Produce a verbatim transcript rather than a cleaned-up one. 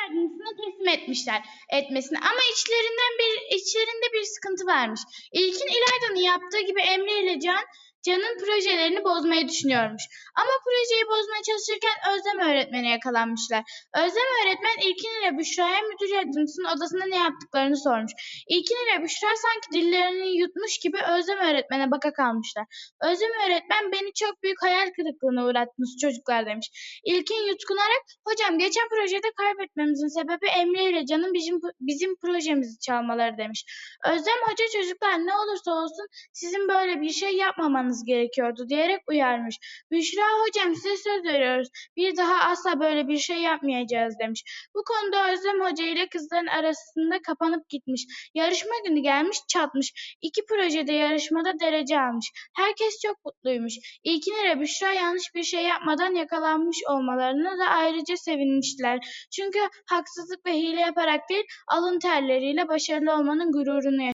yardımcısına teslim etmişler etmesini. Ama içlerinden bir içlerinde bir sıkıntı varmış. İlkin İlayda'nın yaptığı gibi Emre ile Can Can'ın projelerini bozmayı düşünüyormuş. Ama projeyi bozmaya çalışırken Özlem öğretmene yakalanmışlar. Özlem öğretmen İlkin ile Büşra'ya müdür yardımcısının odasında ne yaptıklarını sormuş. İlkin ile Büşra sanki dillerini yutmuş gibi Özlem öğretmene baka kalmışlar. Özlem öğretmen beni çok büyük hayal kırıklığına uğrattınız çocuklar demiş. İlkin yutkunarak hocam geçen projede kaybetmemizin sebebi Emre ile Can'ın bizim, bizim projemizi çalmaları demiş. Özlem hoca çocuklar ne olursa olsun sizin böyle bir şey yapmamanız gerekiyordu diyerek uyarmış. Büşra hocam size söz veriyoruz. Bir daha asla böyle bir şey yapmayacağız demiş. Bu konuda Özlem hoca ile kızların arasında kapanıp gitmiş. Yarışma günü gelmiş çatmış. İki projede yarışmada derece almış. Herkes çok mutluymuş. İlkin ile Büşra yanlış bir şey yapmadan yakalanmış olmalarına da ayrıca sevinmişler. Çünkü haksızlık ve hile yaparak değil alın terleriyle başarılı olmanın gururunu yaşamışlar.